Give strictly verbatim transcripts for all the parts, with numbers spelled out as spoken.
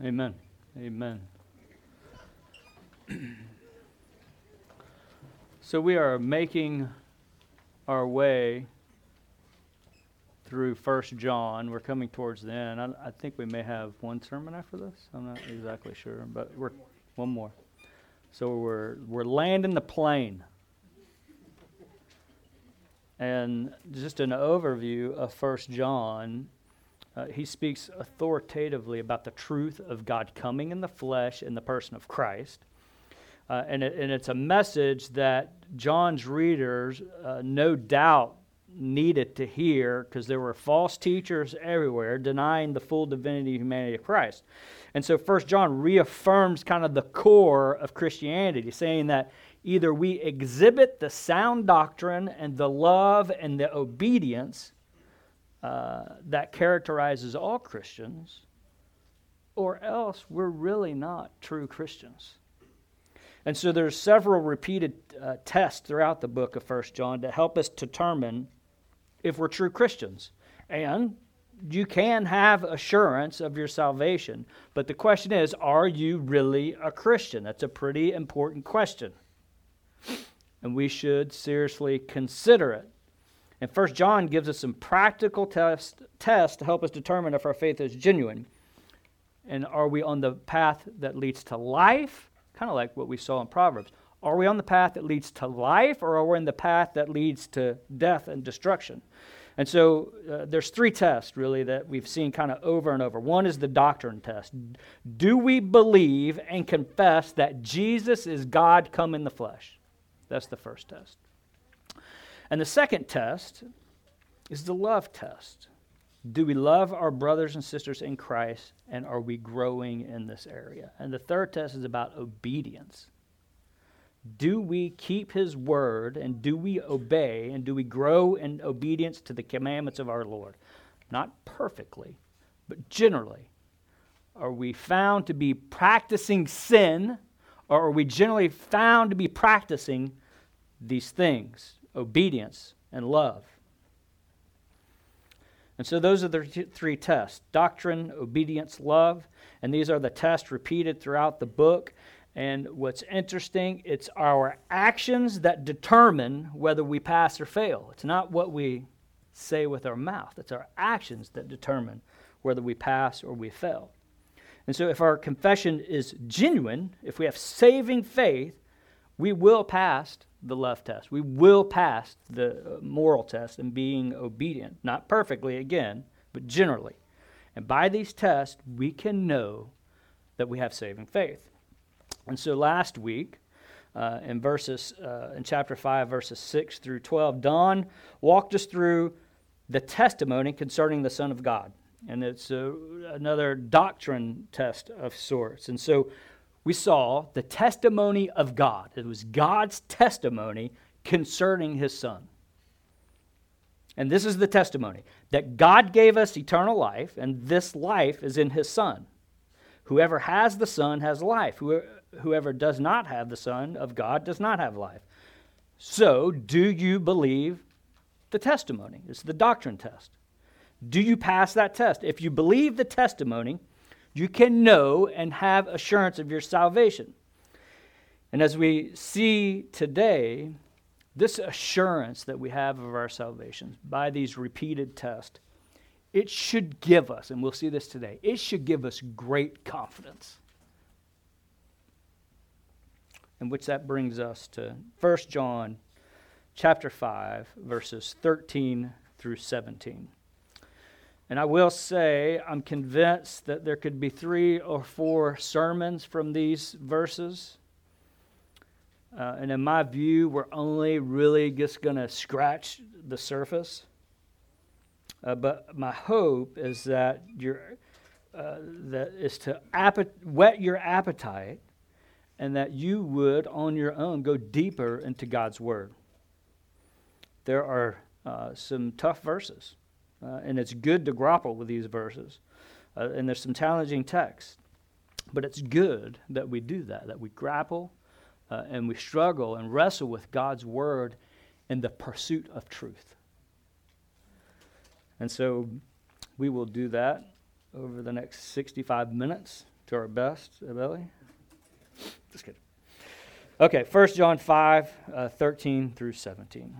Amen. Amen. So we are making our way through First John. We're coming towards the end. I, I think we may have one sermon after this. I'm not exactly sure, but we're one more. So we're we're landing the plane. And just an overview of First John, uh, he speaks authoritatively about the truth of God coming in the flesh in the person of Christ. Uh, and, it, and it's a message that John's readers uh, no doubt needed to hear, because there were false teachers everywhere denying the full divinity and humanity of Christ. And so First John reaffirms kind of the core of Christianity, saying that either we exhibit the sound doctrine and the love and the obedience uh, that characterizes all Christians, or else we're really not true Christians. And so there's several repeated uh, tests throughout the book of First John to help us determine if we're true Christians. And you can have assurance of your salvation, but the question is, are you really a Christian? That's a pretty important question. And we should seriously consider it. And First John gives us some practical tests test to help us determine if our faith is genuine. And are we on the path that leads to life? Kind of like what we saw in Proverbs. Are we on the path that leads to life, or are we in the path that leads to death and destruction? And so uh, there's three tests, really, that we've seen kind of over and over. One is the doctrine test. Do we believe and confess that Jesus is God come in the flesh? That's the first test. And the second test is the love test. Do we love our brothers and sisters in Christ, and are we growing in this area? And the third test is about obedience. Do we keep His word, and do we obey, and do we grow in obedience to the commandments of our Lord? Not perfectly, but generally. Are we found to be practicing sin, or are we generally found to be practicing these things, obedience and love? And so those are the three tests: doctrine, obedience, love. And these are the tests repeated throughout the book. And what's interesting, it's our actions that determine whether we pass or fail. It's not what we say with our mouth. It's our actions that determine whether we pass or we fail. And so if our confession is genuine, if we have saving faith, we will pass the love test. We will pass the moral test in being obedient. Not perfectly, again, but generally. And by these tests, we can know that we have saving faith. And so last week, uh, in verses uh, in chapter five, verses six through twelve, Don walked us through the testimony concerning the Son of God. And it's uh, another doctrine test of sorts. And so we saw the testimony of God. It was God's testimony concerning His Son. And this is the testimony, that God gave us eternal life, and this life is in His Son. Whoever has the Son has life. Whoever does not have the Son of God does not have life. So, do you believe the testimony? It's the doctrine test. Do you pass that test? If you believe the testimony, you can know and have assurance of your salvation. And as we see today, this assurance that we have of our salvation by these repeated tests, it should give us, and we'll see this today, it should give us great confidence. In which that brings us to First John chapter five, verses thirteen through seventeen. And I will say, I'm convinced that there could be three or four sermons from these verses. Uh, and in my view, we're only really just going to scratch the surface. Uh, but my hope is that you're, uh, that is to appe- whet your appetite, and that you would, on your own, go deeper into God's Word. There are uh, some tough verses. Uh, and it's good to grapple with these verses. Uh, and there's some challenging texts. But it's good that we do that, that we grapple uh, and we struggle and wrestle with God's Word in the pursuit of truth. And so we will do that over the next sixty-five minutes Do our best, Abeli. Just kidding. Okay, First John five, uh, thirteen through seventeen.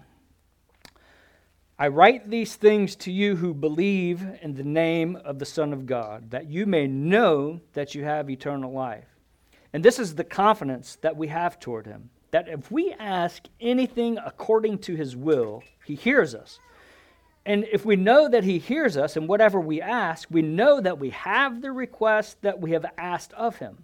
I write these things to you who believe in the name of the Son of God, that you may know that you have eternal life. And this is the confidence that we have toward him, that if we ask anything according to his will, he hears us. And if we know that he hears us in whatever we ask, we know that we have the request that we have asked of him.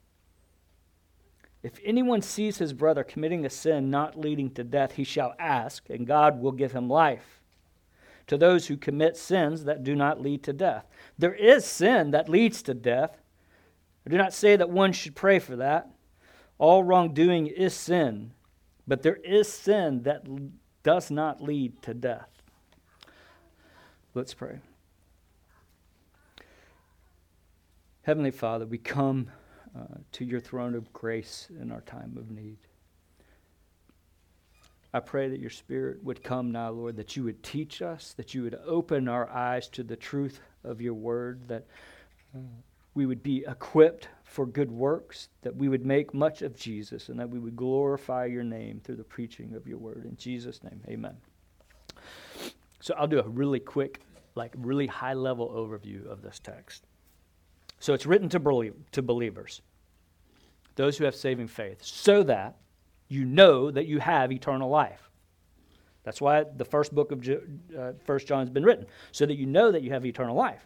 If anyone sees his brother committing a sin not leading to death, he shall ask, and God will give him life. To those who commit sins that do not lead to death. There is sin that leads to death. I do not say that one should pray for that. All wrongdoing is sin, but there is sin that does not lead to death. Let's pray. Heavenly Father, we come uh, to your throne of grace in our time of need. I pray that your Spirit would come now, Lord, that you would teach us, that you would open our eyes to the truth of your word, that uh, we would be equipped for good works, that we would make much of Jesus, and that we would glorify your name through the preaching of your word. In Jesus' name, amen. So I'll do a really quick, like really high-level overview of this text. So it's written to, belie- to believers, those who have saving faith, so that you know that you have eternal life. That's why the first book of uh, First John has been written, so that you know that you have eternal life.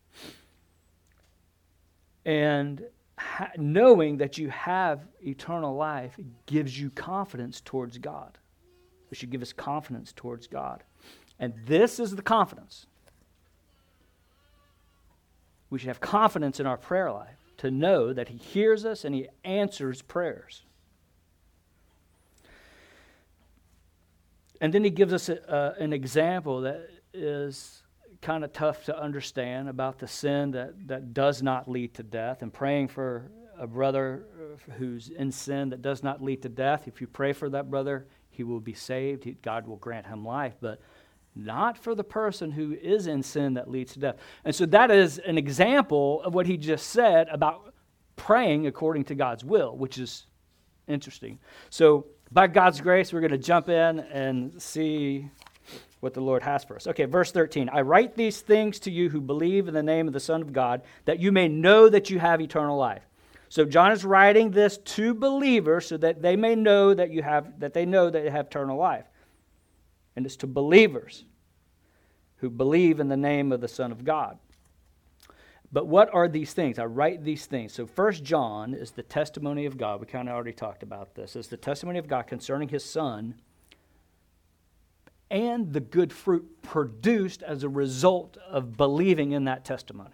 And ha- knowing that you have eternal life gives you confidence towards God. It should give us confidence towards God. And this is the confidence. We should have confidence in our prayer life to know that he hears us and he answers prayers. And then he gives us a, uh, an example that is kind of tough to understand about the sin that, that does not lead to death, and praying for a brother who's in sin that does not lead to death. If you pray for that brother, he will be saved. He, God will grant him life, but not for the person who is in sin that leads to death. And so that is an example of what he just said about praying according to God's will, which is interesting. So by God's grace, we're going to jump in and see what the Lord has for us. Okay, verse thirteen. I write these things to you who believe in the name of the Son of God, that you may know that you have eternal life. So John is writing this to believers so that they may know that you have, that they know that they have eternal life. And it's to believers who believe in the name of the Son of God. But what are these things? I write these things. So First John is the testimony of God. We kind of already talked about this. It's the testimony of God concerning his Son and the good fruit produced as a result of believing in that testimony.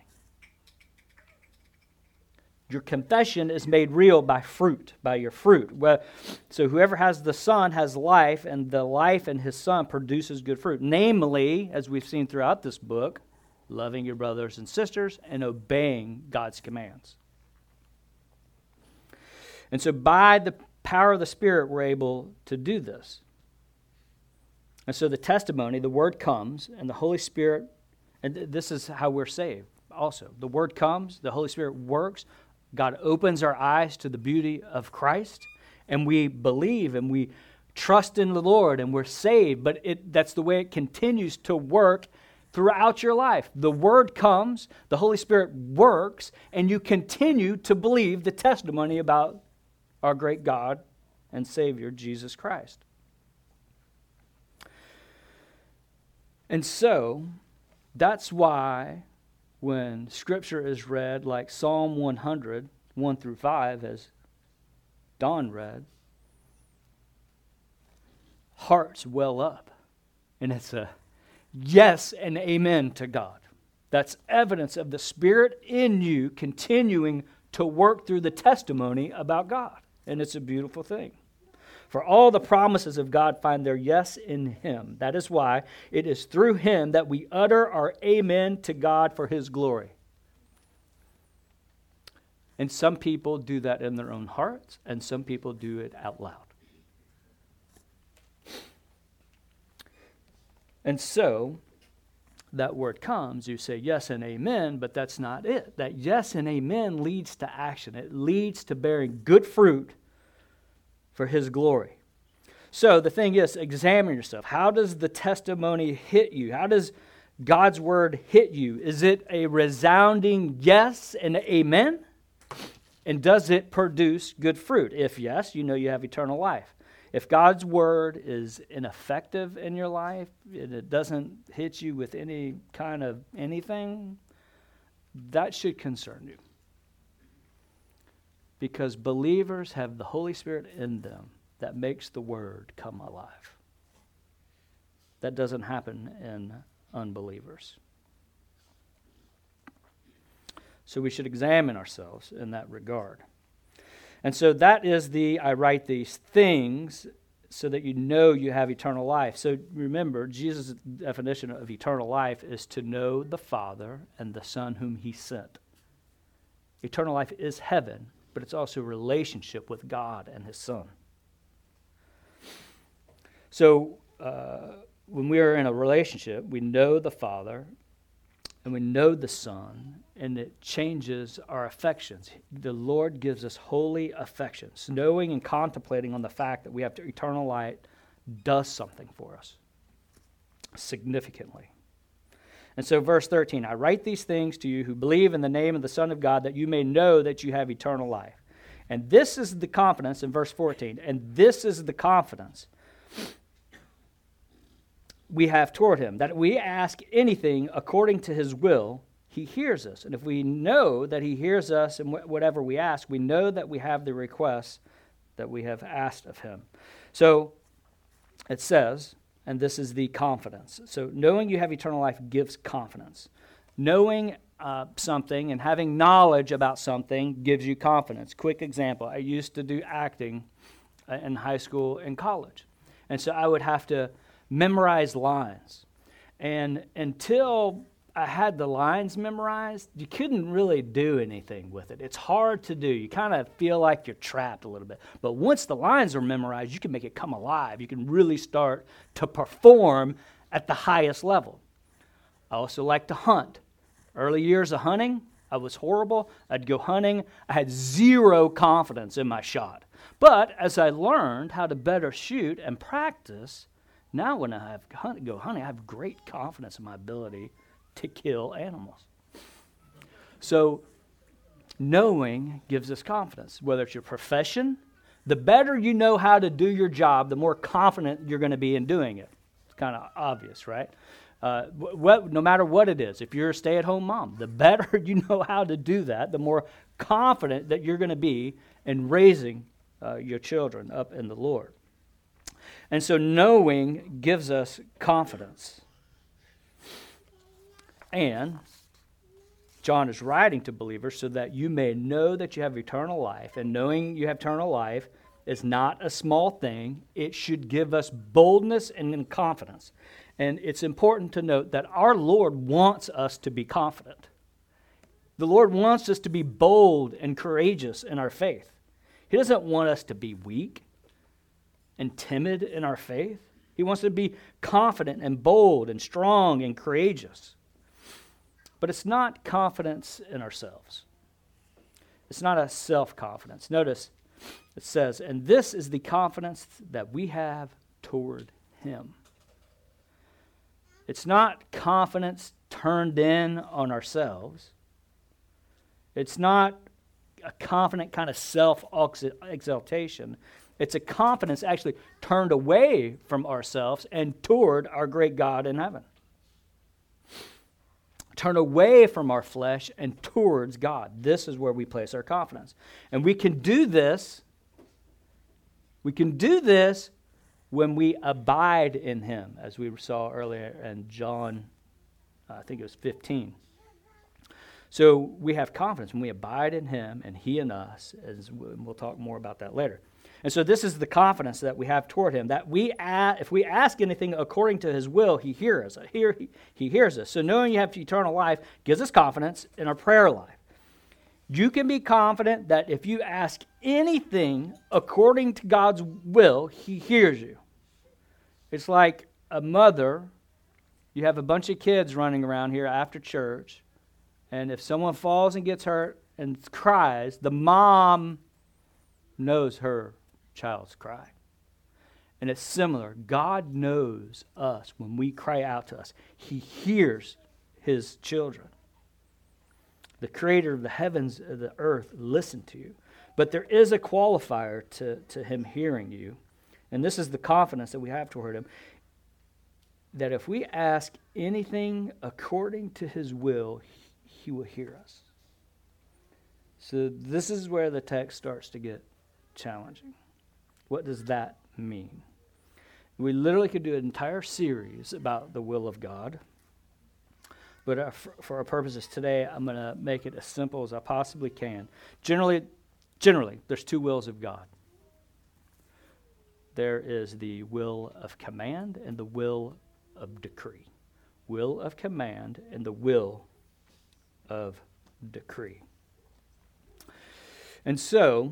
Your confession is made real by fruit, by your fruit. Well, so whoever has the Son has life, and the life in his Son produces good fruit. Namely, as we've seen throughout this book, loving your brothers and sisters and obeying God's commands. And so by the power of the Spirit, we're able to do this. And so the testimony, the word comes, and the Holy Spirit, and th- this is how we're saved also. The word comes, the Holy Spirit works, God opens our eyes to the beauty of Christ, and we believe and we trust in the Lord, and we're saved. But it, that's the way it continues to work throughout your life. The word comes, the Holy Spirit works, and you continue to believe the testimony about our great God and Savior, Jesus Christ. And so, that's why when Scripture is read, like Psalm one hundred, one through five, as Don read, hearts well up. And it's a yes and amen to God. That's evidence of the Spirit in you continuing to work through the testimony about God. And it's a beautiful thing. For all the promises of God find their yes in Him. That is why it is through Him that we utter our amen to God for His glory. And some people do that in their own hearts, and some people do it out loud. And so, that word comes, you say yes and amen, but that's not it. That yes and amen leads to action. It leads to bearing good fruit for His glory. So the thing is, examine yourself. How does the testimony hit you? How does God's word hit you? Is it a resounding yes and amen? And does it produce good fruit? If yes, you know you have eternal life. If God's word is ineffective in your life, and it doesn't hit you with any kind of anything, that should concern you. Because believers have the Holy Spirit in them that makes the word come alive. That doesn't happen in unbelievers. So we should examine ourselves in that regard. And so that is the, I write these things so that you know you have eternal life. So remember, Jesus' definition of eternal life is to know the Father and the Son whom He sent. Eternal life is heaven, but it's also a relationship with God and His Son. So uh, when we are in a relationship, we know the Father and we know the Son, and it changes our affections. The Lord gives us holy affections. Knowing and contemplating on the fact that we have eternal life does something for us significantly. And so verse thirteen, I write these things to you who believe in the name of the Son of God, that you may know that you have eternal life. And this is the confidence in verse fourteen, and this is the confidence we have toward Him, that we ask anything according to His will, He hears us. And if we know that He hears us in whatever we ask, we know that we have the requests that we have asked of Him. So it says, and this is the confidence. So knowing you have eternal life gives confidence. Knowing uh, something and having knowledge about something gives you confidence. Quick example, I used to do acting in high school and college. And so I would have to memorize lines. And until I had the lines memorized, you couldn't really do anything with it. It's hard to do. You kind of feel like you're trapped a little bit. But once the lines are memorized, you can make it come alive. You can really start to perform at the highest level. I also like to hunt. Early years of hunting, I was horrible. I'd go hunting. I had zero confidence in my shot. But as I learned how to better shoot and practice, now when I have hunt, go hunting, I have great confidence in my ability to kill animals. So knowing gives us confidence. Whether it's your profession, the better you know how to do your job, the more confident you're going to be in doing it. It's kind of obvious, right? Uh, what, no matter what it is, if you're a stay-at-home mom, the better you know how to do that, the more confident that you're going to be in raising uh, your children up in the Lord. And so knowing gives us confidence. And John is writing to believers so that you may know that you have eternal life. And knowing you have eternal life is not a small thing. It should give us boldness and confidence. And it's important to note that our Lord wants us to be confident. The Lord wants us to be bold and courageous in our faith. He doesn't want us to be weak and timid in our faith. He wants us to be confident and bold and strong and courageous. But it's not confidence in ourselves. It's not a self-confidence. Notice it says, and this is the confidence that we have toward Him. It's not confidence turned in on ourselves. It's not a confident kind of self-exaltation. It's a confidence actually turned away from ourselves and toward our great God in heaven. Turn away from our flesh and towards God. This is where we place our confidence. And we can do this, we can do this when we abide in Him, as we saw earlier in John, uh, I think it was fifteen. So we have confidence when we abide in Him and He in us, as we'll talk more about that later. And so this is the confidence that we have toward Him, that we, a- if we ask anything according to His will, He hears us. He, he hears us. So knowing you have eternal life gives us confidence in our prayer life. You can be confident that if you ask anything according to God's will, He hears you. It's like a mother You have a bunch of kids running around here after church, and if someone falls and gets hurt and cries, the mom knows her child's cry. And it's similar. God knows us when we cry out to us. He hears his children. The creator of the heavens and the earth listen to you. But there is a qualifier to, to him hearing you. And this is the confidence that we have toward him. That if we ask anything according to his will, he, he will hear us. So this is where the text starts to get challenging. What does that mean? We literally could do an entire series about the will of God. But uh, for, for our purposes today, I'm going to make it as simple as I possibly can. Generally, generally, there's two wills of God. There is the will of command and the will of decree. Will of command and the will of decree. And so,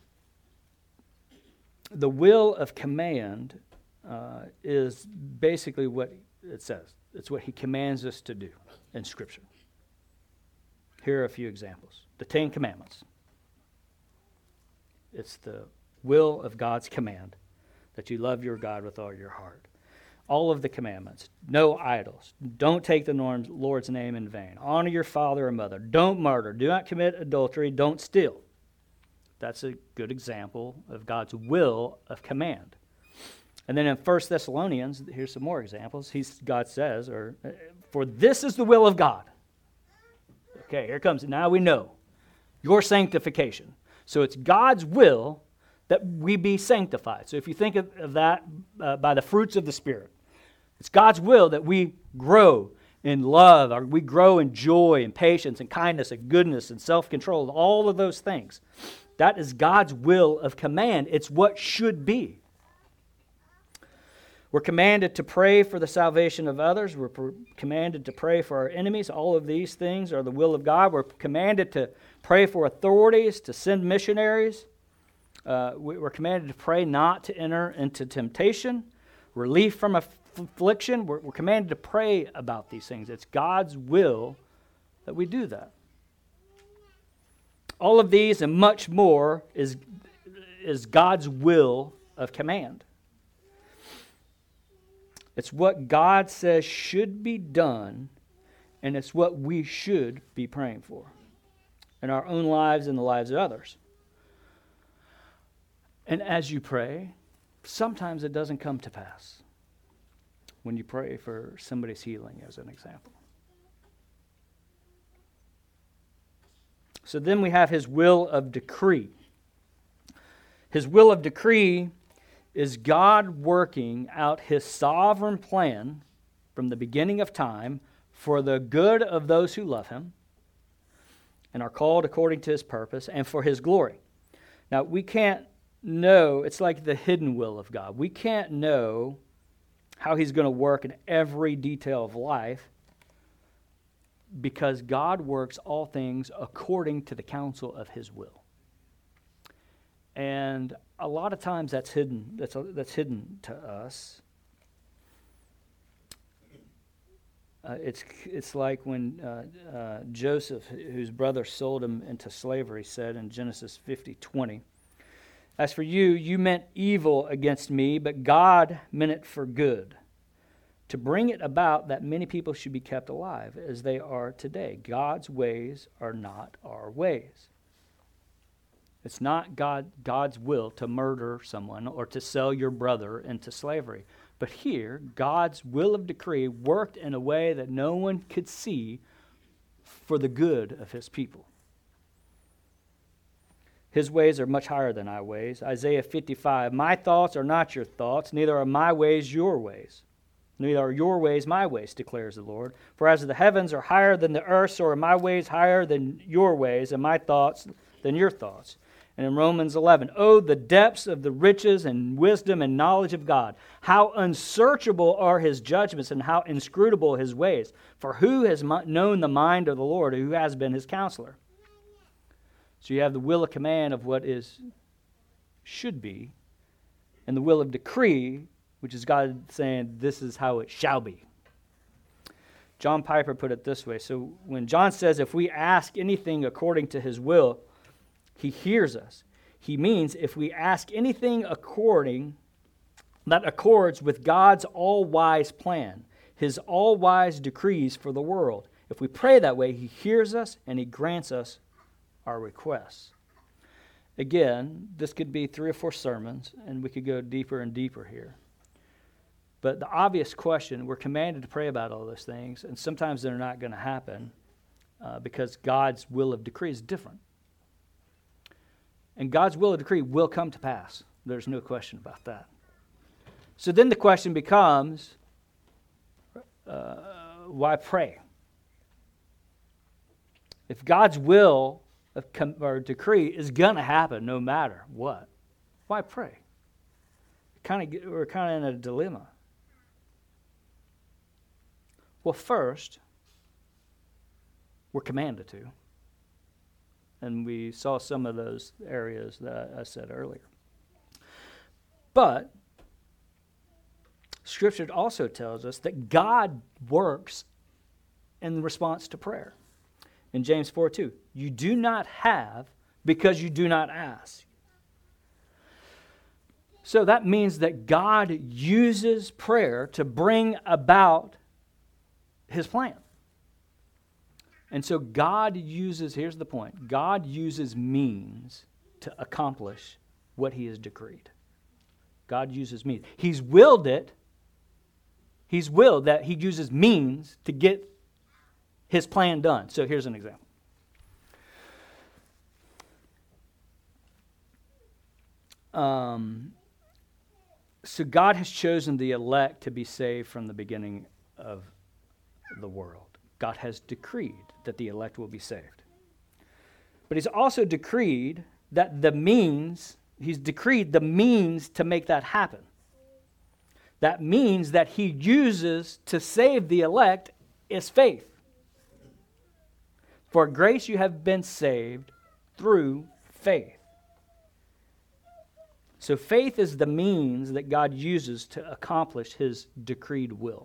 the will of command uh, is basically what it says. It's what he commands us to do in Scripture. Here are a few examples. The Ten Commandments. It's the will of God's command that you love your God with all your heart. All of the commandments. No idols. Don't take the Lord's name in vain. Honor your father or mother. Don't murder. Do not commit adultery. Don't steal. That's a good example of God's will of command. And then in First Thessalonians, here's some more examples. He's, God says, or for this is the will of God. Okay, here comes it. Now we know. Your sanctification. So it's God's will that we be sanctified. So if you think of, of that uh, by the fruits of the Spirit, it's God's will that we grow in love, or we grow in joy and patience and kindness and goodness and self-control, all of those things. That is God's will of command. It's what should be. We're commanded to pray for the salvation of others. We're pr- commanded to pray for our enemies. All of these things are the will of God. We're commanded to pray for authorities, to send missionaries. Uh, we, we're commanded to pray not to enter into temptation, relief from aff- affliction. We're, we're commanded to pray about these things. It's God's will that we do that. All of these and much more is, is God's will of command. It's what God says should be done, and it's what we should be praying for in our own lives and the lives of others. And as you pray, sometimes it doesn't come to pass. When you pray for somebody's healing, as an example. So then we have his will of decree. His will of decree is God working out his sovereign plan from the beginning of time for the good of those who love him and are called according to his purpose and for his glory. Now, we can't know, it's like the hidden will of God. We can't know how he's going to work in every detail of life because God works all things according to the counsel of his will. And a lot of times that's hidden. That's that's hidden to us. Uh, it's it's like when uh, uh, Joseph, whose brother sold him into slavery, said in Genesis fifty twenty, "As for you, you meant evil against me, but God meant it for good, to bring it about that many people should be kept alive as they are today. God's ways are not our ways." It's not God, God's will to murder someone or to sell your brother into slavery. But here, God's will of decree worked in a way that no one could see for the good of his people. His ways are much higher than our ways. Isaiah fifty-five, "My thoughts are not your thoughts, neither are my ways your ways. Neither are your ways my ways, declares the Lord. For as the heavens are higher than the earth, so are my ways higher than your ways, and my thoughts than your thoughts." And in Romans eleven, "Oh, the depths of the riches and wisdom and knowledge of God! How unsearchable are his judgments and how inscrutable his ways! For who has known the mind of the Lord, who has been his counselor?" So you have the will of command of what is, should be, and the will of decree, which is God saying, this is how it shall be. John Piper put it this way. So when John says, if we ask anything according to his will, he hears us. He means if we ask anything according, that accords with God's all-wise plan, his all-wise decrees for the world. If we pray that way, he hears us and he grants us our requests. Again, this could be three or four sermons, and we could go deeper and deeper here. But the obvious question, we're commanded to pray about all those things, and sometimes they're not going to happen uh, because God's will of decree is different. And God's will of decree will come to pass. There's no question about that. So then the question becomes, uh, why pray? If God's will of com- or decree is going to happen no matter what, why pray? Kind of, we're kind of in a dilemma. Well, first, we're commanded to. And we saw some of those areas that I said earlier. But Scripture also tells us that God works in response to prayer. In James four two, you do not have because you do not ask. So that means that God uses prayer to bring about his plan. And so God uses, here's the point, God uses means to accomplish what he has decreed. God uses means. He's willed it. He's willed that he uses means to get his plan done. So here's an example. Um, so God has chosen the elect to be saved from the beginning of the world. God has decreed that the elect will be saved. But he's also decreed that the means, he's decreed the means to make that happen. That means that he uses to save the elect is faith. For grace you have been saved through faith. So faith is the means that God uses to accomplish his decreed will.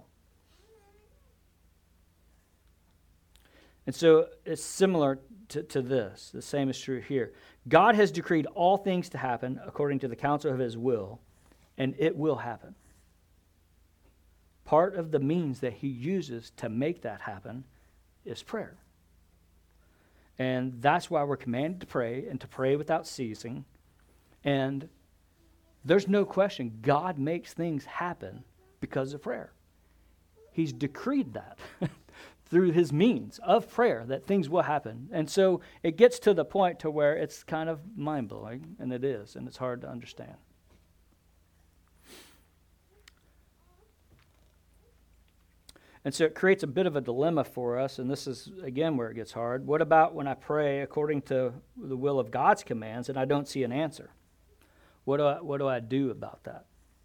And so it's similar to, to this. The same is true here. God has decreed all things to happen according to the counsel of his will, and it will happen. Part of the means that he uses to make that happen is prayer. And that's why we're commanded to pray and to pray without ceasing. And there's no question God makes things happen because of prayer. He's decreed that through his means of prayer that things will happen. And so it gets to the point to where it's kind of mind-blowing, and it is, and it's hard to understand. And so it creates a bit of a dilemma for us, and this is, again, where it gets hard. What about when I pray according to the will of God's commands and I don't see an answer? What do I, what do I do about that?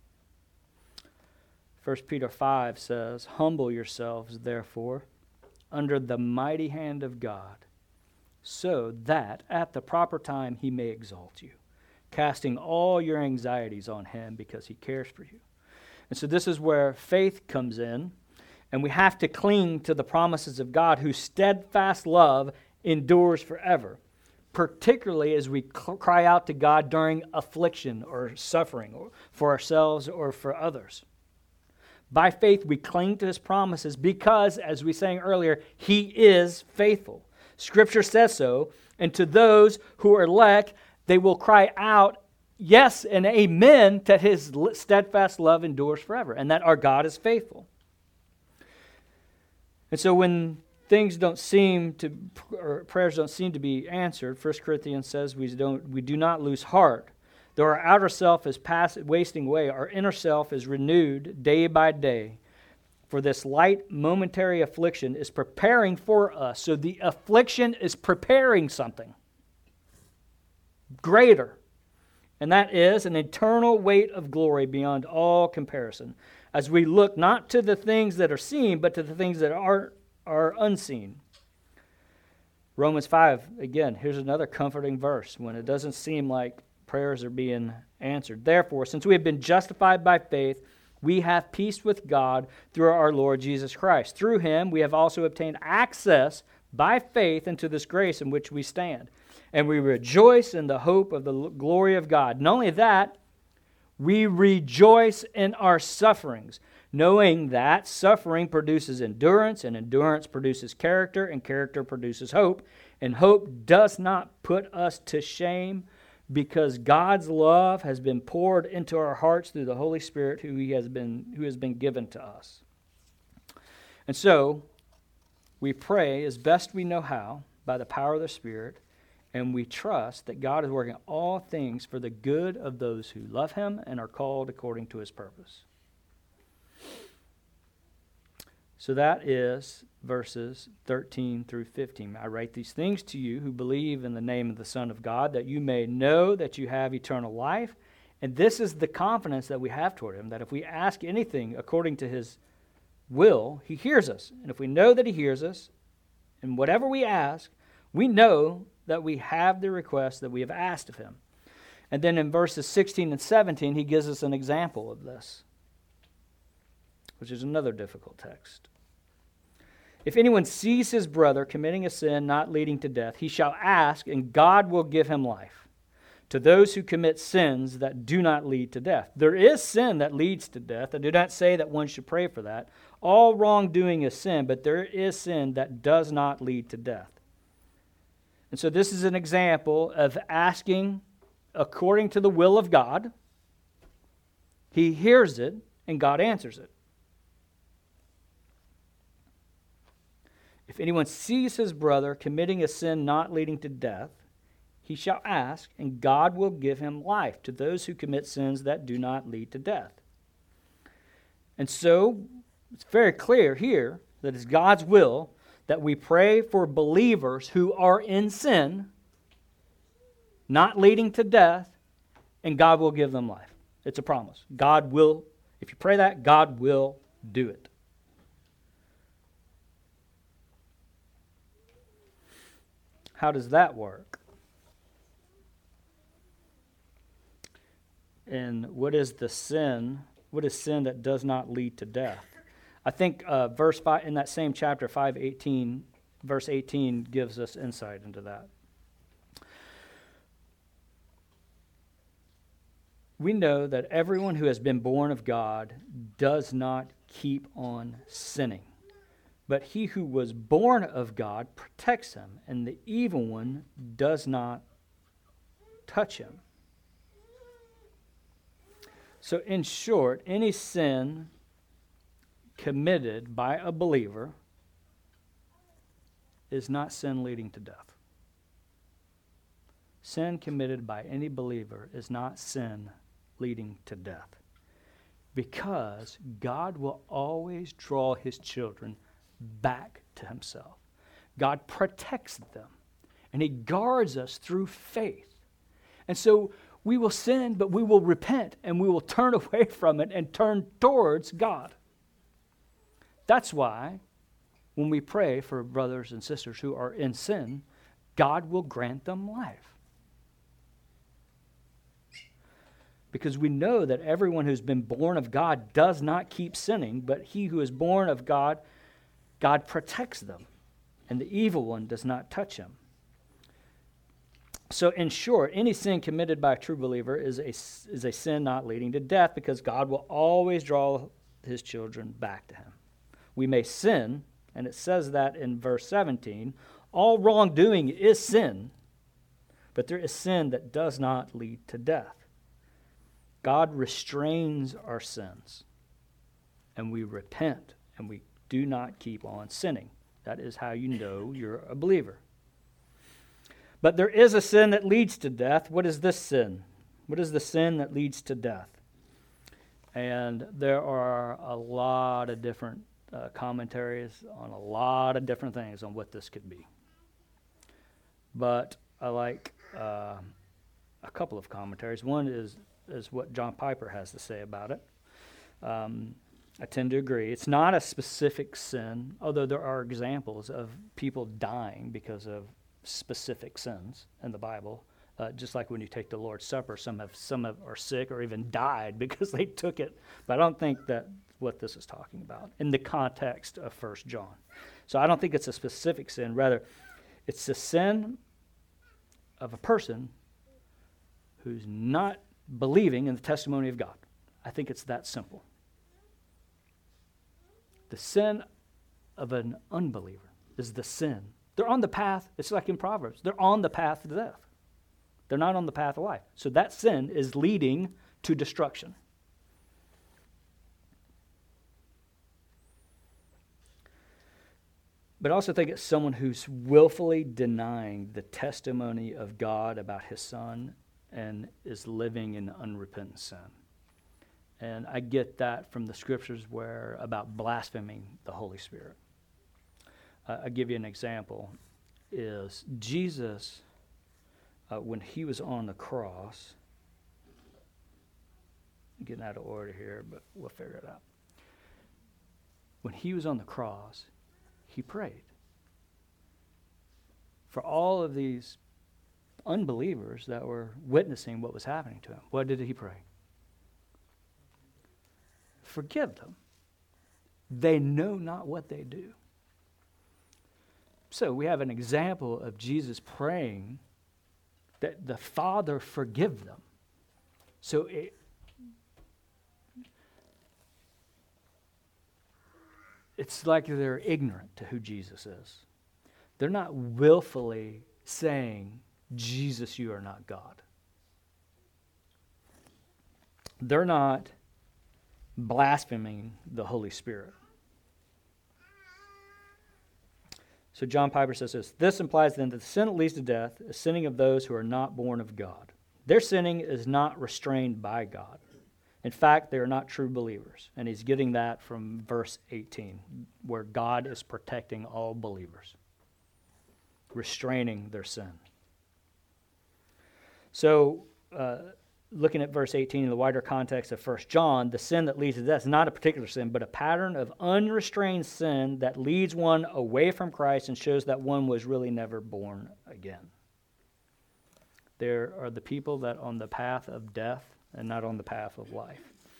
First Peter five says, humble yourselves, therefore, under the mighty hand of God, so that at the proper time he may exalt you, casting all your anxieties on him because he cares for you. And so this is where faith comes in, and we have to cling to the promises of God, whose steadfast love endures forever, particularly as we cl- cry out to God during affliction or suffering, or for ourselves or for others. By faith, we cling to his promises because, as we sang earlier, he is faithful. Scripture says so, and to those who are elect, they will cry out, yes and amen, that his steadfast love endures forever, and that our God is faithful. And so when things don't seem to, or prayers don't seem to be answered, First Corinthians says we don't, we do not lose heart. Though our outer self is pass, wasting away, our inner self is renewed day by day. For this light momentary affliction is preparing for us. So the affliction is preparing something greater. And that is an eternal weight of glory beyond all comparison, as we look not to the things that are seen, but to the things that are, are unseen. Romans five, again, here's another comforting verse when it doesn't seem like prayers are being answered. Therefore, since we have been justified by faith, we have peace with God through our Lord Jesus Christ. Through him we have also obtained access by faith into this grace in which we stand. And we rejoice in the hope of the glory of God. Not only that, we rejoice in our sufferings, knowing that suffering produces endurance, and endurance produces character, and character produces hope. And hope does not put us to shame, because God's love has been poured into our hearts through the Holy Spirit who he has been who has been given to us. And so, we pray as best we know how by the power of the Spirit, and we trust that God is working all things for the good of those who love him and are called according to his purpose. So that is verses thirteen through fifteen. I write these things to you who believe in the name of the Son of God, that you may know that you have eternal life. And this is the confidence that we have toward him, that if we ask anything according to his will, he hears us. And if we know that he hears us, and whatever we ask, we know that we have the request that we have asked of him. And then in verses sixteen and seventeen, he gives us an example of this, which is another difficult text. If anyone sees his brother committing a sin not leading to death, he shall ask, and God will give him life. To those who commit sins that do not lead to death. There is sin that leads to death. I do not say that one should pray for that. All wrongdoing is sin, but there is sin that does not lead to death. And so this is an example of asking according to the will of God. He hears it, and God answers it. If anyone sees his brother committing a sin not leading to death, he shall ask, and God will give him life to those who commit sins that do not lead to death. And so, it's very clear here that it's God's will that we pray for believers who are in sin, not leading to death, and God will give them life. It's a promise. God will, if you pray that, God will do it. How does that work? And what is the sin? What is sin that does not lead to death? I think uh, verse five in that same chapter, five eighteen, verse eighteen gives us insight into that. We know that everyone who has been born of God does not keep on sinning. But he who was born of God protects him, and the evil one does not touch him. So in short, any sin committed by a believer is not sin leading to death. Sin committed by any believer is not sin leading to death, because God will always draw his children back to himself. God protects them, and he guards us through faith. And so we will sin, but we will repent, and we will turn away from it and turn towards God. That's why when we pray for brothers and sisters who are in sin, God will grant them life. Because we know that everyone who's been born of God does not keep sinning, but he who is born of God, God protects them, and the evil one does not touch him. So in short, any sin committed by a true believer is a, is a sin not leading to death, because God will always draw his children back to him. We may sin, and it says that in verse seventeen, all wrongdoing is sin, but there is sin that does not lead to death. God restrains our sins, and we repent, and we do not keep on sinning. That is how you know you're a believer. But there is a sin that leads to death. What is this sin? What is the sin that leads to death? And there are a lot of different uh, commentaries on a lot of different things on what this could be. But I like uh, a couple of commentaries. One is, is what John Piper has to say about it. Um, I tend to agree. It's not a specific sin, although there are examples of people dying because of specific sins in the Bible, Uh, just like when you take the Lord's Supper, some have some have, are sick or even died because they took it. But I don't think that's what this is talking about in the context of First John. So I don't think it's a specific sin. Rather, it's the sin of a person who's not believing in the testimony of God. I think it's that simple. The sin of an unbeliever is the sin. They're on the path, it's like in Proverbs, they're on the path to death. They're not on the path of life. So that sin is leading to destruction. But I also think it's someone who's willfully denying the testimony of God about his Son and is living in unrepentant sin. And I get that from the scriptures where about blaspheming the Holy Spirit. Uh, I'll give you an example. Is Jesus, uh, when he was on the cross, I'm getting out of order here, but we'll figure it out. When he was on the cross, he prayed. For all of these unbelievers that were witnessing what was happening to him, what did he pray? Forgive them. They know not what they do. So we have an example of Jesus praying that the Father forgive them. So it, it's like they're ignorant to who Jesus is. They're not willfully saying, Jesus, you are not God. They're not blaspheming the Holy Spirit. So John Piper says this, this implies then that the sin that leads to death is sinning of those who are not born of God. Their sinning is not restrained by God. In fact, they are not true believers. And he's getting that from verse eighteen, where God is protecting all believers, restraining their sin. So, uh, looking at verse eighteen in the wider context of First John, the sin that leads to death is not a particular sin, but a pattern of unrestrained sin that leads one away from Christ and shows that one was really never born again. There are the people that are on the path of death and not on the path of life.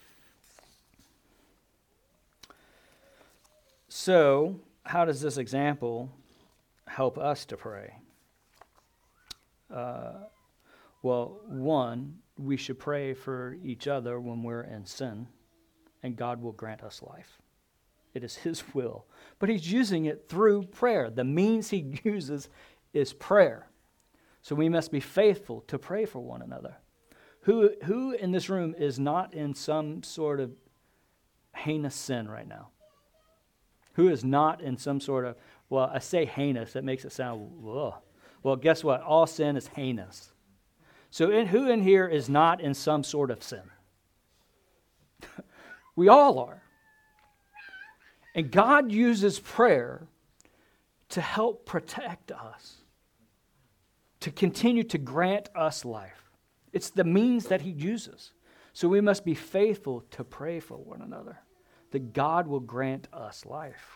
So, how does this example help us to pray? Uh, well, one, we should pray for each other when we're in sin, and God will grant us life. It is his will. But he's using it through prayer. The means he uses is prayer. So we must be faithful to pray for one another. Who, who in this room is not in some sort of heinous sin right now? Who is not in some sort of, well, I say heinous, that makes it sound, ugh. Well, guess what? All sin is heinous. So in, who in here is not in some sort of sin? We all are. And God uses prayer to help protect us, to continue to grant us life. It's the means that he uses. So we must be faithful to pray for one another, that God will grant us life.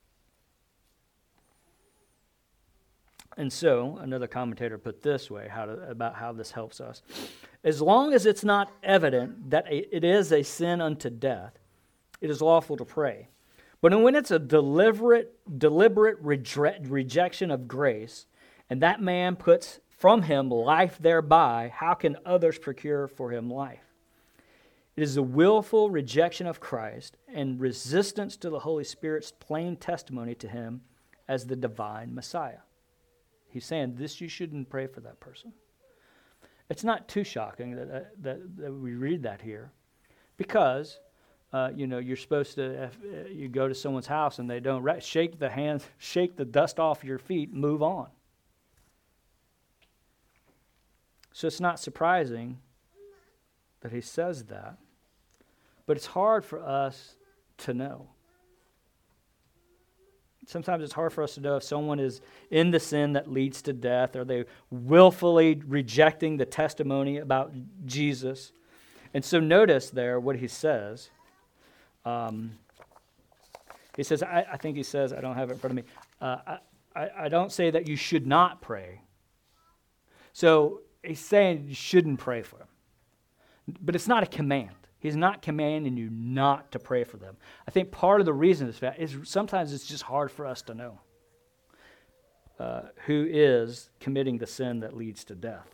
And so, another commentator put this way how to, about how this helps us. As long as it's not evident that it is a sin unto death, it is lawful to pray. But when it's a deliberate, deliberate reje- rejection of grace, and that man puts from him life thereby, how can others procure for him life? It is the willful rejection of Christ and resistance to the Holy Spirit's plain testimony to him as the divine Messiah. He's saying this, you shouldn't pray for that person. It's not too shocking that, uh, that, that we read that here, because uh, you know you're supposed to. If, uh, you go to someone's house and they don't re- shake the hands, shake the dust off your feet, move on. So it's not surprising that he says that, but it's hard for us to know. Sometimes it's hard for us to know if someone is in the sin that leads to death. Are they willfully rejecting the testimony about Jesus? And so notice there what he says. Um, he says, I, I think he says, I don't have it in front of me, uh, I, I, I don't say that you should not pray. So he's saying you shouldn't pray for them. But it's not a command. He's not commanding you not to pray for them. I think part of the reason is that is sometimes it's just hard for us to know uh, who is committing the sin that leads to death.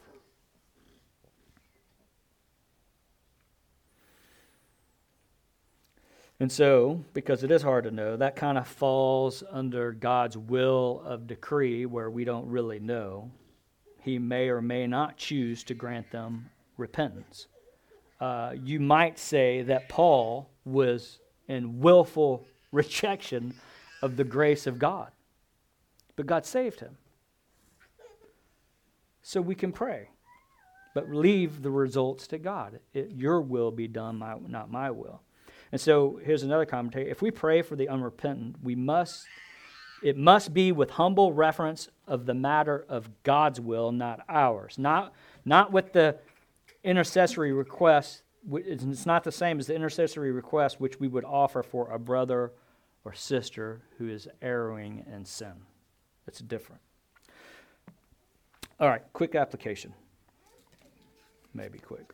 And so, because it is hard to know, that kind of falls under God's will of decree where we don't really know. He may or may not choose to grant them repentance. Uh, you might say that Paul was in willful rejection of the grace of God, but God saved him. So we can pray, but leave the results to God. It, your will be done, my, not my will. And so here's another commentary. If we pray for the unrepentant, we must, it must be with humble reference of the matter of God's will, not ours. Not, not with the intercessory request. It's not the same as the intercessory request which we would offer for a brother or sister who is erring in sin. It's different. All right, quick application. Maybe quick.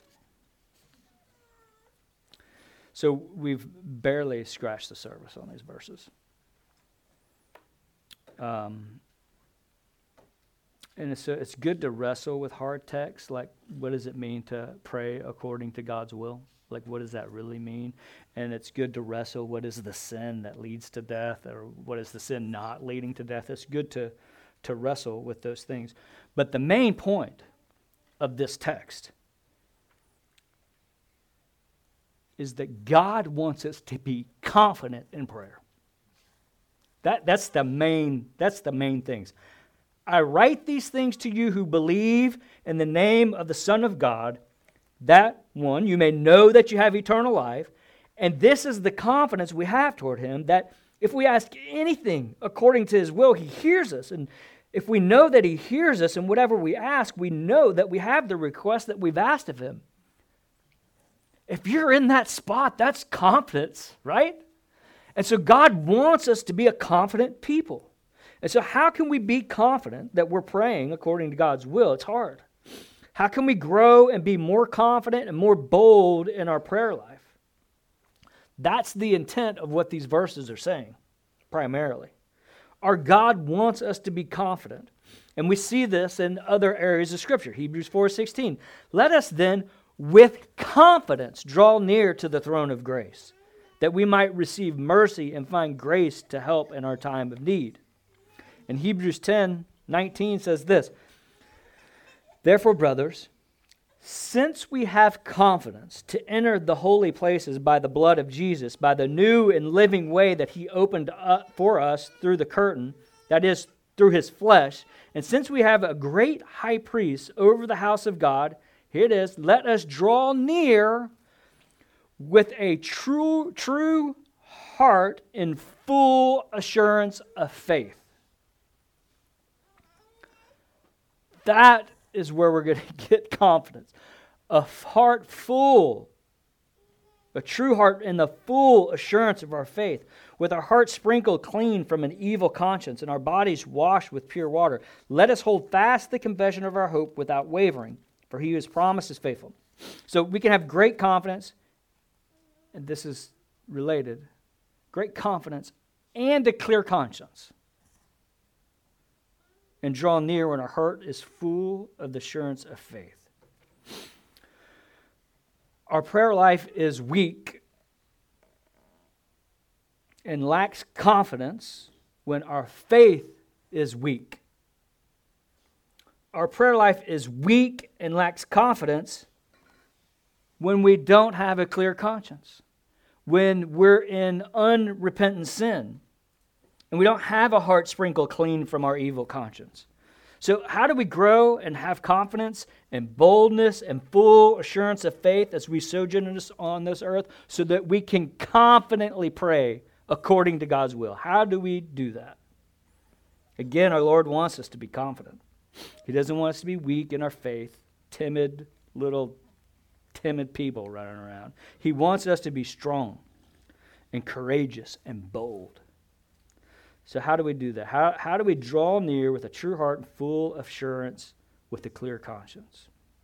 So we've barely scratched the surface on these verses. Um, and it's, uh, it's good to wrestle with hard texts, like what does it mean to pray according to God's will? Like what does that really mean? And it's good to wrestle, what is the sin that leads to death, or what is the sin not leading to death? It's good to, to wrestle with those things. But the main point of this text is that God wants us to be confident in prayer. That, that's the main, that's the main things. I write these things to you who believe in the name of the Son of God, that one, you may know that you have eternal life, and this is the confidence we have toward him, that if we ask anything according to his will, he hears us. And if we know that he hears us and whatever we ask, we know that we have the request that we've asked of him. If you're in that spot, that's confidence, right? And so God wants us to be a confident people. And so how can we be confident that we're praying according to God's will? It's hard. How can we grow and be more confident and more bold in our prayer life? That's the intent of what these verses are saying, primarily. Our God wants us to be confident. And we see this in other areas of Scripture. Hebrews four sixteen. Let us then with confidence draw near to the throne of grace, that we might receive mercy and find grace to help in our time of need. And Hebrews ten nineteen says this, therefore, brothers, since we have confidence to enter the holy places by the blood of Jesus, by the new and living way that he opened up for us through the curtain, that is, through his flesh, and since we have a great high priest over the house of God, here it is, let us draw near with a true, true heart in full assurance of faith. That is where we're going to get confidence. A heart full, a true heart in the full assurance of our faith, with our hearts sprinkled clean from an evil conscience and our bodies washed with pure water. Let us hold fast the confession of our hope without wavering, for he who has promised is faithful. So we can have great confidence, and this is related, great confidence and a clear conscience, and draw near when our heart is full of the assurance of faith. Our prayer life is weak and lacks confidence when our faith is weak. Our prayer life is weak and lacks confidence when we don't have a clear conscience, when we're in unrepentant sin, and we don't have a heart sprinkled clean from our evil conscience. So how do we grow and have confidence and boldness and full assurance of faith as we sojourn on this earth so that we can confidently pray according to God's will? How do we do that? Again, our Lord wants us to be confident. He doesn't want us to be weak in our faith, timid, little timid people running around. He wants us to be strong and courageous and bold. So how do we do that? How, how do we draw near with a true heart and full assurance with a clear conscience?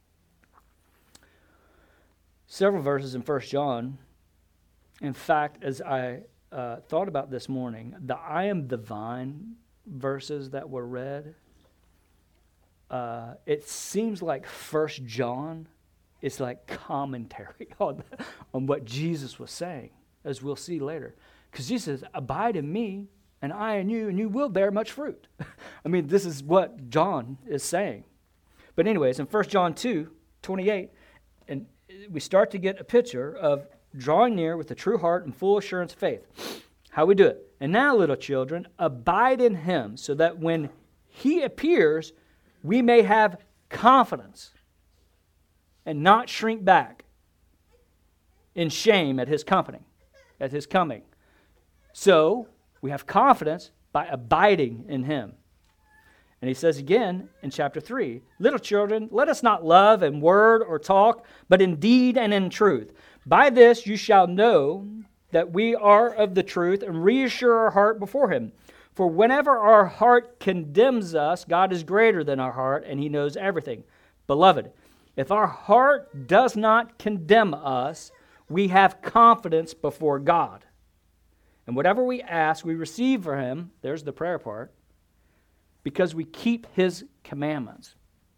several verses in First John. In fact, as I uh, thought about this morning, the I am the vine verses that were read, uh, it seems like First John is like commentary on, on what Jesus was saying, as we'll see later. Because Jesus says, abide in me, and I in you, and you will bear much fruit. I mean, this is what John is saying. But anyways, in First John two, twenty-eight, and we start to get a picture of drawing near with a true heart and full assurance of faith. How we do it. And now, little children, abide in him, so that when he appears, we may have confidence and not shrink back in shame at his coming, at his coming. So, we have confidence by abiding in him. And he says again in chapter three, little children, let us not love in word or talk, but in deed and in truth. By this you shall know that we are of the truth, and reassure our heart before him. For whenever our heart condemns us, God is greater than our heart, and he knows everything. Beloved, if our heart does not condemn us, we have confidence before God. And whatever we ask, we receive from him, there's the prayer part, because we keep his commandments.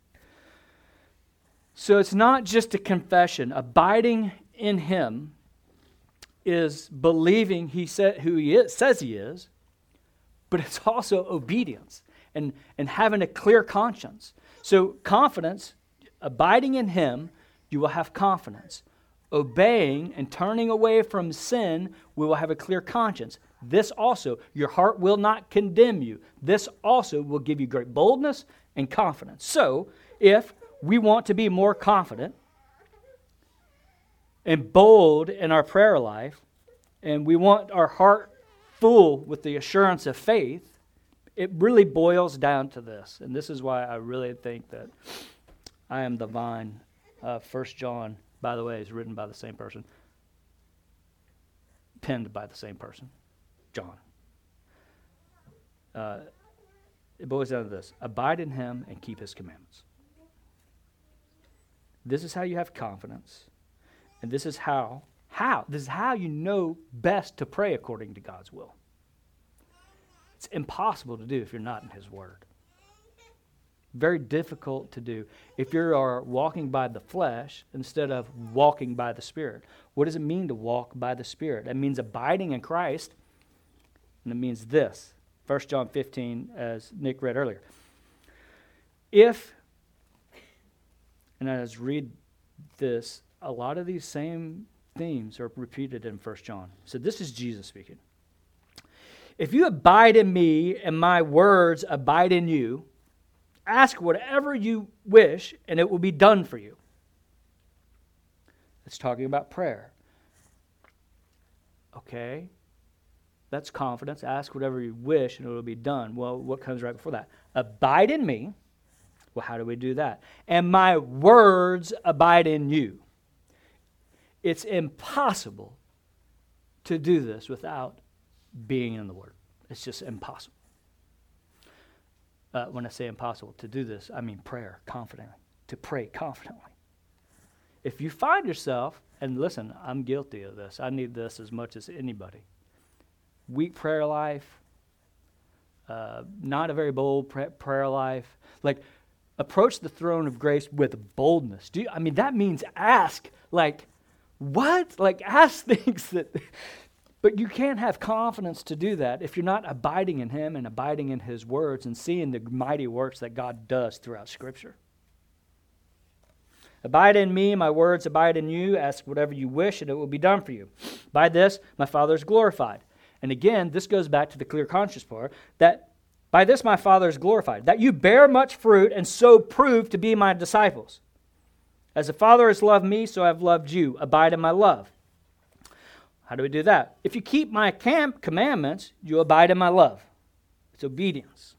So it's not just a confession. Abiding in him is believing he said who he is, says he is, but it's also obedience and, and having a clear conscience. So confidence, abiding in him, you will have confidence. Obeying and turning away from sin, we will have a clear conscience. This also, your heart will not condemn you. This also will give you great boldness and confidence. So, if we want to be more confident and bold in our prayer life, and we want our heart full with the assurance of faith, it really boils down to this. And this is why I really think that I am the vine. Uh, First John, by the way, is written by the same person, penned by the same person, John. Uh, it boils down to this. Abide in him and keep his commandments. This is how you have confidence. And this is how, how, this is how you know best to pray according to God's will. It's impossible to do if you're not in his word. Very difficult to do if you are walking by the flesh instead of walking by the Spirit. What does it mean to walk by the Spirit? It means abiding in Christ, and it means this. First John fifteen, as Nick read earlier. If, and as read this, a lot of these same themes are repeated in First John. So this is Jesus speaking. If you abide in me and my words abide in you, ask whatever you wish, and it will be done for you. It's talking about prayer. Okay, that's confidence. Ask whatever you wish, and it will be done. Well, what comes right before that? Abide in me. Well, how do we do that? And my words abide in you. It's impossible to do this without being in the Word. It's just impossible. Uh, when I say impossible to do this, I mean prayer confidently, to pray confidently. If you find yourself, and listen, I'm guilty of this. I need this as much as anybody. Weak prayer life, uh, not a very bold pr- prayer life. Like, approach the throne of grace with boldness. Do you, I mean, that means ask, like, what? Like, ask things that... But you can't have confidence to do that if you're not abiding in him and abiding in his words and seeing the mighty works that God does throughout Scripture. Abide in me, my words abide in you. Ask whatever you wish, and it will be done for you. By this, my Father is glorified. And again, this goes back to the clear conscience part, that by this my Father is glorified, that you bear much fruit and so prove to be my disciples. As the Father has loved me, so I have loved you. Abide in my love. How do we do that? If you keep my camp commandments, you abide in my love. It's obedience.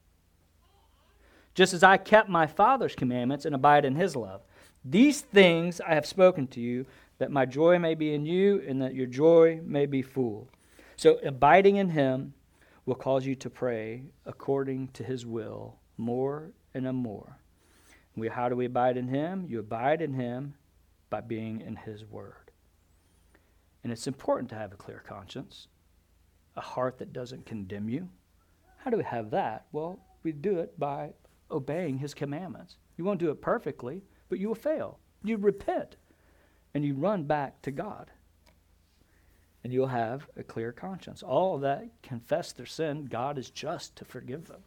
Just as I kept my Father's commandments and abide in his love. These things I have spoken to you, that my joy may be in you and that your joy may be full. So abiding in him will cause you to pray according to his will more and more. We, how do we abide in him? You abide in him by being in his word. And it's important to have a clear conscience, a heart that doesn't condemn you. How do we have that? Well, we do it by obeying his commandments. You won't do it perfectly, but you will fail. You repent, and you run back to God. And you'll have a clear conscience. All of that confess their sin. God is just to forgive them.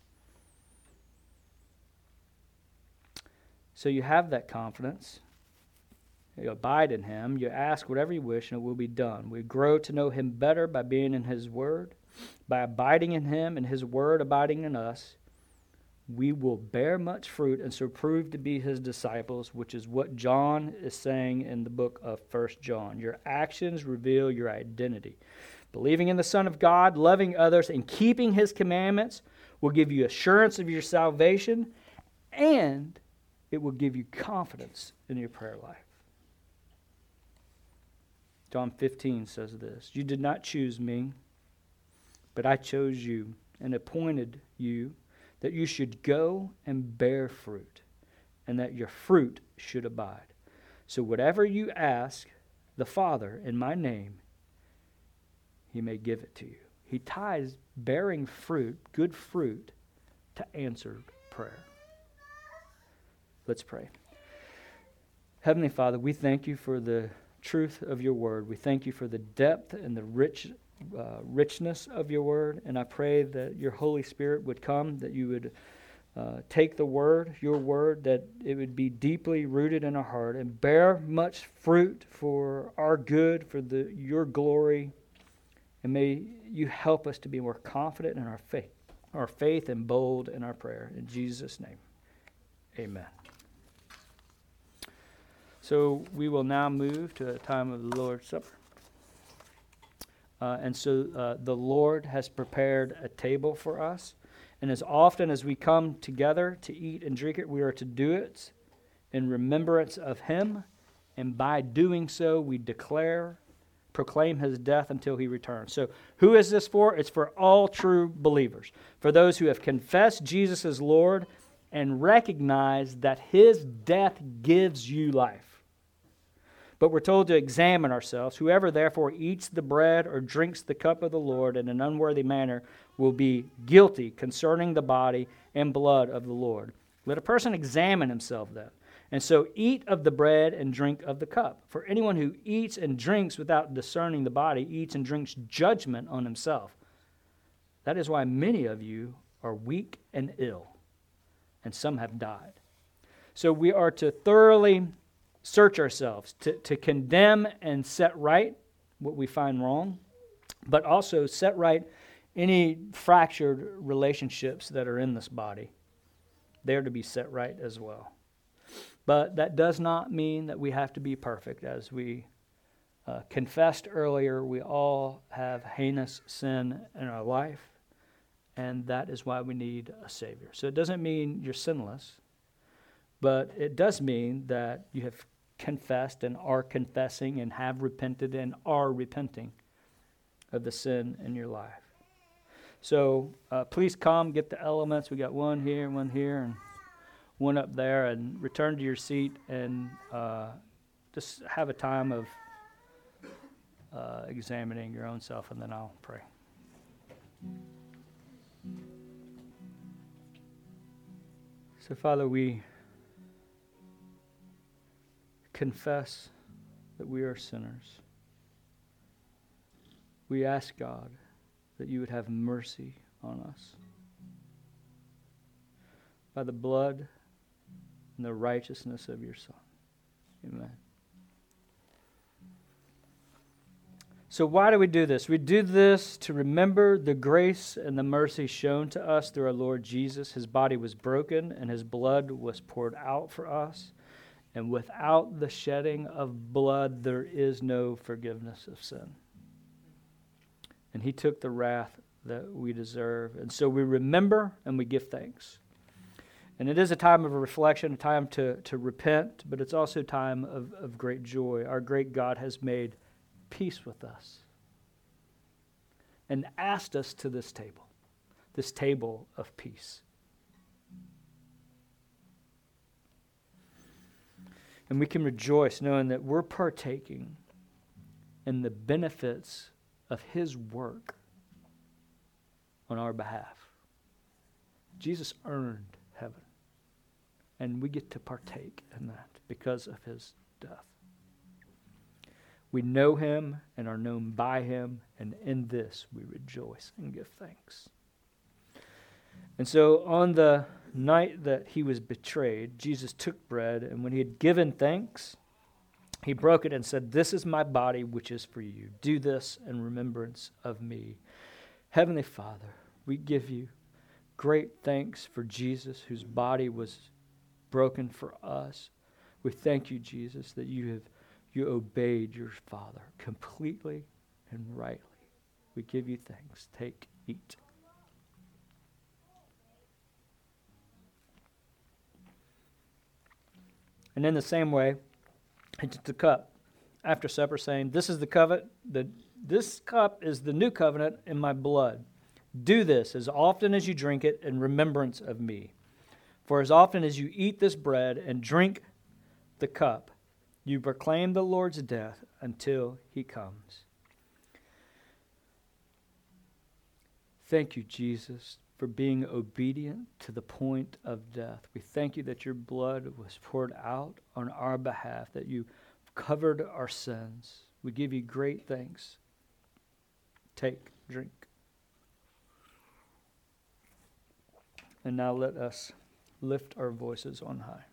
So you have that confidence. You abide in him. You ask whatever you wish, and it will be done. We grow to know him better by being in his word. By abiding in him and his word abiding in us, we will bear much fruit and so prove to be his disciples, which is what John is saying in the book of First John. Your actions reveal your identity. Believing in the Son of God, loving others, and keeping his commandments will give you assurance of your salvation, and it will give you confidence in your prayer life. John fifteen says this, "You did not choose me, but I chose you and appointed you that you should go and bear fruit, and that your fruit should abide. So whatever you ask the Father in my name, he may give it to you." He ties bearing fruit, good fruit, to answered prayer. Let's pray. Heavenly Father, we thank you for the truth of your word. We thank you for the depth and the rich uh, richness of your word, and I pray that your Holy Spirit would come, that you would uh, take the word, your word, that it would be deeply rooted in our heart and bear much fruit for our good, for the your glory, and may you help us to be more confident in our faith, our faith and bold in our prayer. In Jesus' name, amen. So we will now move to a time of the Lord's Supper. Uh, and so uh, the Lord has prepared a table for us. And as often as we come together to eat and drink it, we are to do it in remembrance of him. And by doing so, we declare, proclaim his death until he returns. So who is this for? It's for all true believers. For those who have confessed Jesus as Lord and recognize that his death gives you life. But we're told to examine ourselves. Whoever therefore eats the bread or drinks the cup of the Lord in an unworthy manner will be guilty concerning the body and blood of the Lord. Let a person examine himself then. And so eat of the bread and drink of the cup. For anyone who eats and drinks without discerning the body eats and drinks judgment on himself. That is why many of you are weak and ill, and some have died. So we are to thoroughly search ourselves, to, to condemn and set right what we find wrong, but also set right any fractured relationships that are in this body. They're to be set right as well. But that does not mean that we have to be perfect. As we uh, confessed earlier, we all have heinous sin in our life, and that is why we need a Savior. So it doesn't mean you're sinless, but it does mean that you have confessed and are confessing and have repented and are repenting of the sin in your life. So uh, please come, get the elements. We got one here, one here, and one up there, and return to your seat and uh, just have a time of uh, examining your own self, and then I'll pray. So, Father, we confess that we are sinners. We ask, God, that you would have mercy on us. By the blood and the righteousness of your Son. Amen. So why do we do this? We do this to remember the grace and the mercy shown to us through our Lord Jesus. His body was broken and his blood was poured out for us. And without the shedding of blood, there is no forgiveness of sin. And he took the wrath that we deserve. And so we remember and we give thanks. And it is a time of reflection, a time to, to repent, but it's also a time of, of great joy. Our great God has made peace with us and asked us to this table, this table of peace. And we can rejoice knowing that we're partaking in the benefits of his work on our behalf. Jesus earned heaven, and we get to partake in that because of his death. We know him and are known by him, and in this we rejoice and give thanks. And so on the night that he was betrayed, Jesus took bread, and when he had given thanks, he broke it and said, "This is my body, which is for you. Do this in remembrance of me." Heavenly Father, we give you great thanks for Jesus, whose body was broken for us. We thank you, Jesus, that you have you obeyed your Father completely and rightly. We give you thanks. Take, eat. And in the same way, he took the cup after supper, saying, "This is the covenant. The this cup is the new covenant in my blood. Do this as often as you drink it in remembrance of me. For as often as you eat this bread and drink the cup, you proclaim the Lord's death until he comes." Thank you, Jesus, for being obedient to the point of death. We thank you that your blood was poured out on our behalf, that you covered our sins. We give you great thanks. Take, drink. And now let us lift our voices on high.